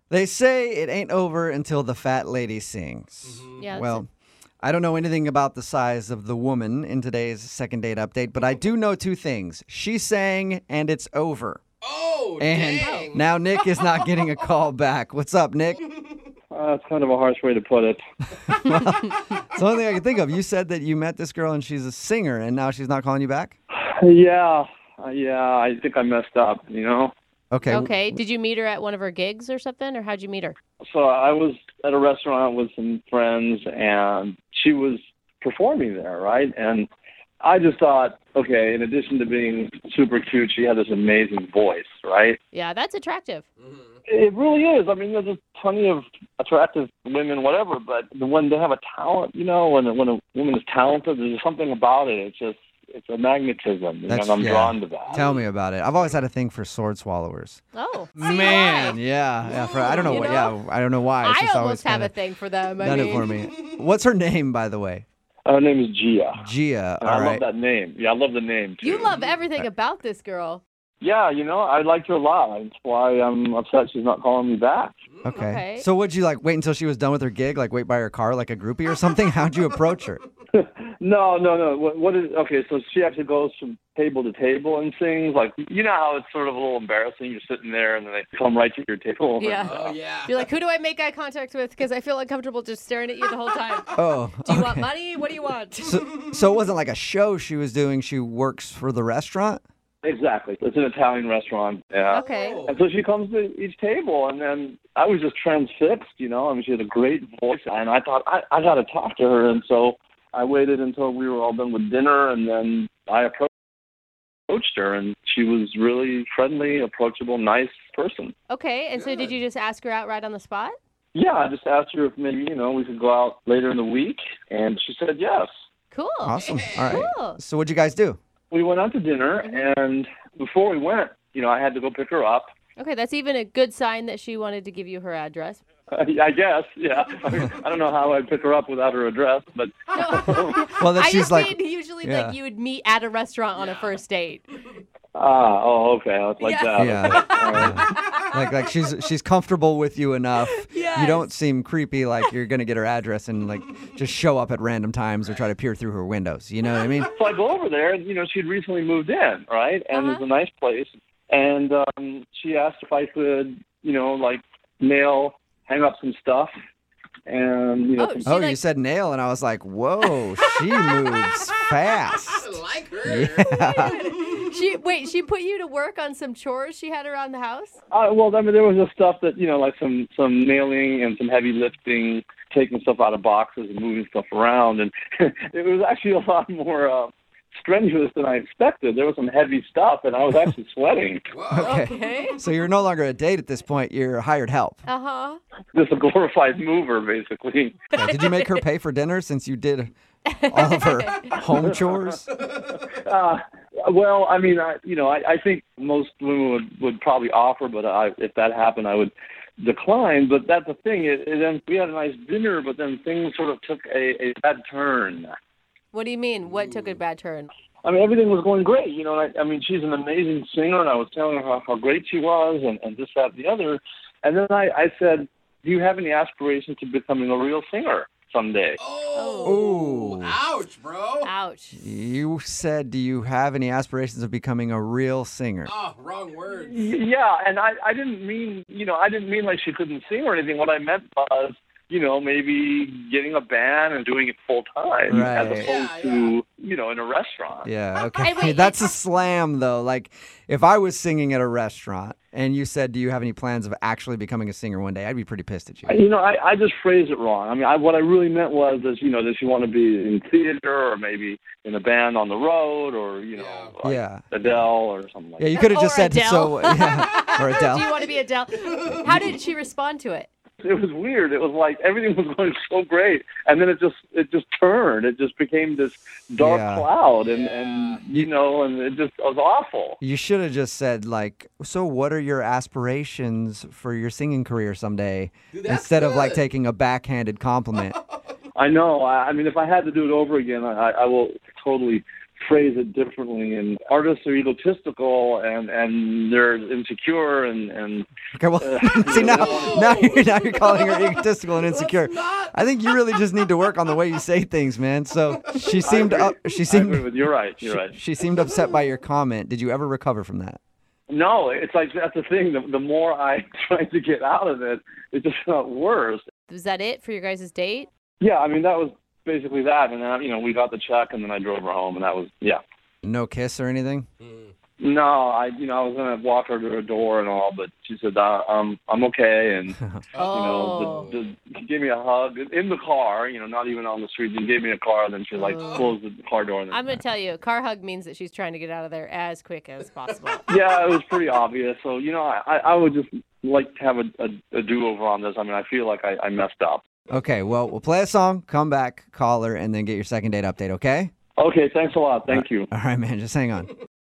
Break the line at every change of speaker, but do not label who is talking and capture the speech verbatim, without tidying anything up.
They say it ain't over until the fat lady sings.
Mm-hmm. Yeah.
Well, I don't know anything about the size of the woman in today's second date update, but I do know two things. She sang, and it's over.
Oh,
and
dang.
now Nick is not getting a call back. What's up, Nick?
Uh, that's kind of a harsh way to put it.
Well, it's the only thing I can think of. You said that you met this girl and she's a singer, and now she's not calling you back?
Yeah, uh, yeah, I think I messed up, you know?
Okay.
Okay. Did you meet her at one of her gigs or something, or how'd you meet her?
So I was at a restaurant with some friends, and she was performing there, right? And I just thought, okay, in addition to being super cute, she had this amazing voice, right?
Yeah, that's attractive.
It really is. I mean, there's just plenty of attractive women, whatever, but when they have a talent, you know, when, when a woman is talented, there's something about it. It's just, it's a magnetism, you know, and I'm
yeah.
drawn to that.
Tell me about it. I've always had a thing for sword swallowers.
Oh.
Man, yeah. yeah for, I don't know
You
what,
know?
yeah, I don't know why. It's
I
just
almost
always
have a
kinda
thing for them. I
done
mean.
it for me. What's her name, by the way?
Her name is Gia.
Gia,
And
all
I
right.
love that name. Yeah, I love the name, too.
You love everything about this girl.
Yeah, you know, I liked her a lot. That's why I'm upset she's not calling me back.
Okay.
Okay.
So would you like wait until she was done with her gig, like wait by her car like a groupie or something? How'd you approach her?
No, no, no. What, what is okay? So she actually goes from table to table and sings. Like, you know how it's sort of a little embarrassing. You're sitting there and then they come right to your table.
Yeah.
Oh, yeah.
You're like, who do I make eye contact with? Because I feel uncomfortable just staring at you the whole time.
Oh.
Do you
okay.
want money? What do you want?
So, so it wasn't like a show she was doing. She works for the restaurant?
Exactly. It's an Italian restaurant. Yeah.
Okay.
And so she comes to each table, and then I was just transfixed, you know. I mean, she had a great voice, and I thought, I, I got to talk to her. And so I waited until we were all done with dinner, and then I approached her, and she was really friendly, approachable, nice person.
Okay. And so did you just ask her out right on the spot?
Yeah, I just asked her if maybe, you know, we could go out later in the week, and she said yes.
Cool.
Awesome. All right.
Cool.
So what'd you guys do?
We went out to dinner, and before we went, you know, I had to go pick her up.
Okay, that's even a good sign that she wanted to give you her address.
I guess, yeah. I, mean, I don't know how I'd pick her up without her address, but
Well, that
I
she's
just
like,
mean usually
yeah.
like you would meet at a restaurant on a first date.
ah, oh, okay, it's like
Yeah.
that.
Yeah.
All right.
like like she's she's comfortable with you enough. You
Yes.
don't seem creepy like you're gonna get her address and like just show up at random times or try to peer through her windows. You know what I mean?
So I go over there, and you know, she'd recently moved in, right? And
Uh-huh.
it was a nice place. And um, she asked if I could, you know, like nail, hang up some stuff, and you know,
Oh,
some
She,
Oh, you
like-
said nail, and I was like, whoa, she moves fast.
I like her.
Yeah.
She wait, she put you to work on some chores she had around the house?
Uh, well, I mean, there was just stuff that, you know, like some, some nailing and some heavy lifting, taking stuff out of boxes and moving stuff around. And it was actually a lot more uh, strenuous than I expected. There was some heavy stuff, and I was actually sweating.
Okay.
Okay.
So you're no longer a date at this point. You're hired help.
Uh-huh.
Just a glorified mover, basically.
Yeah, Did you make her pay for dinner since you did all of her home chores?
Uh, well, I mean, I, you know, I, I think most women would, would probably offer, but I, if that happened, I would decline. But that's the thing. It, it, then we had a nice dinner, but then things sort of took a, a bad turn.
What do you mean? What took a bad turn?
I mean, everything was going great, you know. And I, I mean, she's an amazing singer, and I was telling her how, how great she was, and, and this, that, and the other. And then I, I said, "Do you have any aspirations to becoming a real singer someday?"
Oh.
Ooh.
Ouch, bro.
Ouch.
You said, do you have any aspirations of becoming a real singer?
Oh, wrong word.
Yeah, and I, I didn't mean, you know, I didn't mean like she couldn't sing or anything. What I meant was, you know, maybe getting a band and doing it full time
Right.
as opposed
Yeah,
to, you know, in a restaurant.
Yeah,
Hey,
okay.
wait,
That's a
it's-
slam, though. Like, if I was singing at a restaurant and you said, do you have any plans of actually becoming a singer one day, I'd be pretty pissed at you.
You know, I, I just phrased it wrong. I mean, I, what I really meant was, is, you know, does she want to be in theater or maybe in a band on the road or, you know,
Yeah.
like
Yeah.
Adele or something like
Yeah,
that.
you could have just
Or
said
Adele.
so. Yeah, or Adele.
Do you want to be Adele? How did she respond to it?
It was weird. It was like everything was going so great, and then it just it just turned. It just became this dark
Yeah.
cloud, and, and you know, and it just was awful.
You should have just said, like, so what are your aspirations for your singing career someday?
Dude, that's
Instead of, like,
good.
taking a backhanded compliment.
I know. I, I mean, if I had to do it over again, I, I will totally phrase it differently. And artists are egotistical and, and they're insecure and, and
Okay, well,
uh,
see
you
now,
know,
now you're now you're calling her egotistical and insecure.
Let's not.
I think you really just need to work on the way you say things, man. So she seemed
agree.
up, she
I
seemed
agree with you. You're right. You're
she,
right.
she seemed upset by your comment. Did you ever recover from that?
No, it's like that's the thing. The, the more I tried to get out of it, it just got worse.
Was that it for your guys' date?
Yeah, I mean that was basically that, and then you know we got the check, and then I drove her home, and that was yeah.
No kiss or anything?
No, I you know I was gonna walk her to her door and all, but she said uh, um I'm okay, and
Oh.
you know the, the, she gave me a hug in the car, you know, not even on the street. She gave me a car, and then she like
Oh.
closed the car door. And then,
I'm going to tell you, a car hug means that she's trying to get out of there as quick as possible.
yeah, it was pretty obvious. So you know I I would just like to have a, a, a do over on this. I mean I feel like I, I messed up.
Okay, well, we'll play a song, come back, call her, and then get your second date update, okay?
Okay, thanks a lot. Thank you.
All right, man, just hang on.